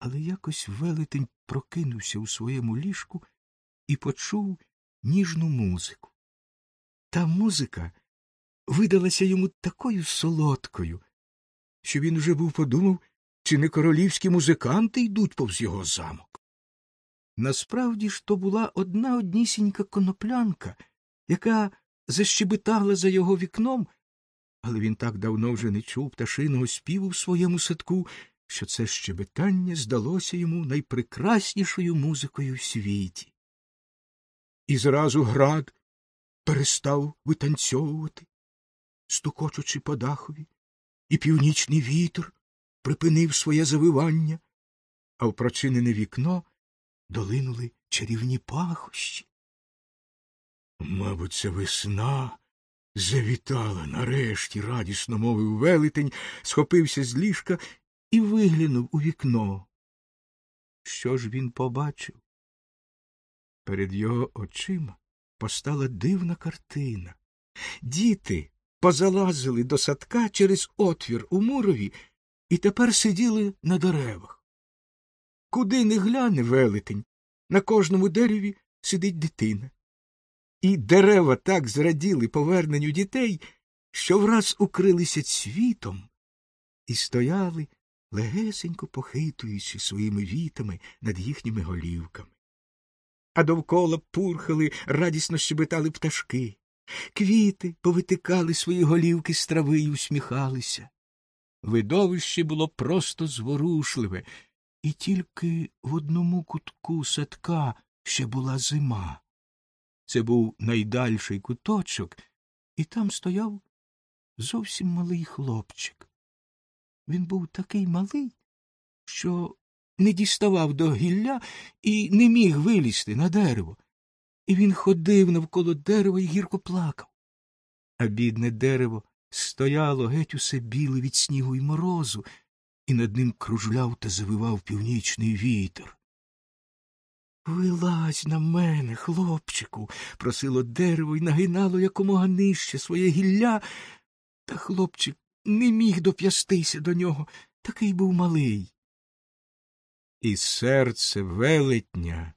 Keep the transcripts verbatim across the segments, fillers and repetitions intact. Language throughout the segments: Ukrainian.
Але якось велетень прокинувся у своєму ліжку і почув ніжну музику. Та музика видалася йому такою солодкою, що він уже був подумав, чи не королівські музиканти йдуть повз його замок. Насправді ж то була одна однісінька коноплянка, яка защебетала за його вікном, але він так давно вже не чув пташиного співу в своєму садку, що це щебетання здалося йому найпрекраснішою музикою в світі. І зразу град перестав витанцьовувати, стукочучи по дахові, і північний вітер припинив своє завивання, а в прочинене вікно долинули чарівні пахощі. Мабуть, це весна завітала нарешті, радісно мовив велетень, схопився з ліжка і виглянув у вікно. Що ж він побачив? Перед його очима постала дивна картина. Діти позалазили до садка через отвір у мурові і тепер сиділи на деревах. Куди не гляне велетень, на кожному дереві сидить дитина. І дерева так зраділи поверненню дітей, що враз укрилися цвітом і стояли, легесенько похитуючи своїми вітами над їхніми голівками. А довкола пурхали, радісно щебетали пташки. Квіти повитикали свої голівки з трави й усміхалися. Видовище було просто зворушливе, і тільки в одному кутку садка ще була зима. Це був найдальший куточок, і там стояв зовсім малий хлопчик. Він був такий малий, що не діставав до гілля і не міг вилізти на дерево. І він ходив навколо дерева і гірко плакав. А бідне дерево стояло геть усе біле від снігу й морозу, і над ним кружляв та завивав північний вітер. «Вилазь на мене, хлопчику!» – просило дерево й нагинало якомога нижче своє гілля, та хлопчик не міг доп'ястися до нього, такий був малий. І серце велетня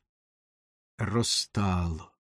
розтало.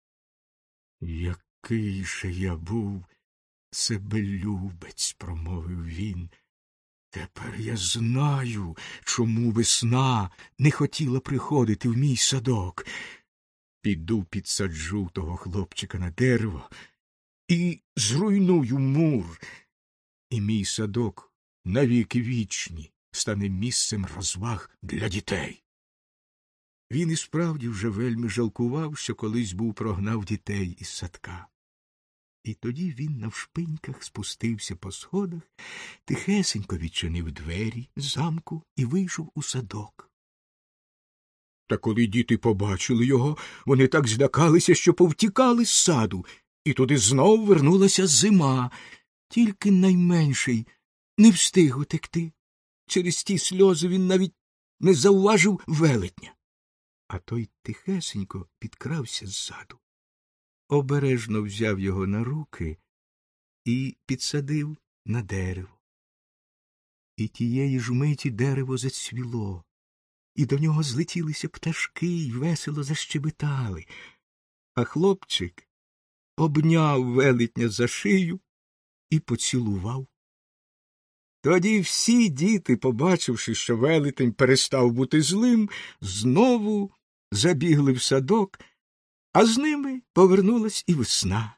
«Який же я був себелюбець!» – промовив він. «Тепер я знаю, чому весна не хотіла приходити в мій садок. Піду підсаджу того хлопчика на дерево і зруйную мур, і мій садок навіки вічні стане місцем розваг для дітей». Він і справді вже вельми жалкував, що колись був прогнав дітей із садка. І тоді він навшпиньках спустився по сходах, тихесенько відчинив двері з замку і вийшов у садок. Та коли діти побачили його, вони так злякалися, що повтікали з саду, і туди знов вернулася зима. Тільки найменший не встиг утекти. Через ті сльози він навіть не завважив велетня. А той тихесенько підкрався ззаду, обережно взяв його на руки і підсадив на дерево. І тієї ж миті дерево зацвіло, і до нього злетілися пташки й весело защебетали, а хлопчик обняв велетня за шию і поцілував. Тоді всі діти, побачивши, що велетень перестав бути злим, знову забігли в садок, а з ними повернулась і весна.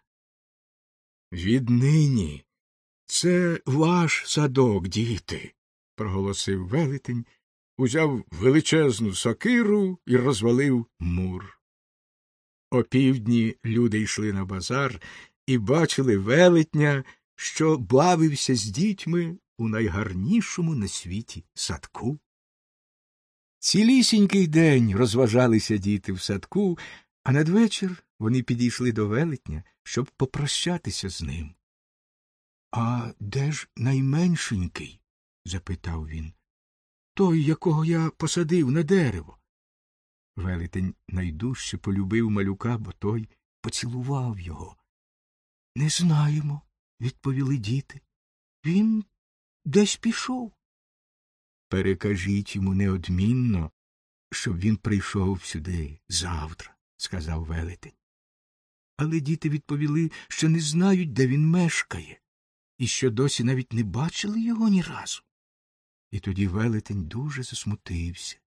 «Віднині це ваш садок, діти», – проголосив велетень, узяв величезну сокиру і розвалив мур. Опівдні люди йшли на базар і бачили велетня, що бавився з дітьми у найгарнішому на світі садку. Цілісінький день розважалися діти в садку, а надвечір вони підійшли до велетня, щоб попрощатися з ним. — А де ж найменшенький? — запитав він. — Той, якого я посадив на дерево. Велетень найдужче полюбив малюка, бо той поцілував його. — Не знаємо, — відповіли діти. — Він десь пішов. Перекажіть йому неодмінно, щоб він прийшов сюди завтра, – сказав велетень. Але діти відповіли, що не знають, де він мешкає, і що досі навіть не бачили його ні разу. І тоді велетень дуже засмутився.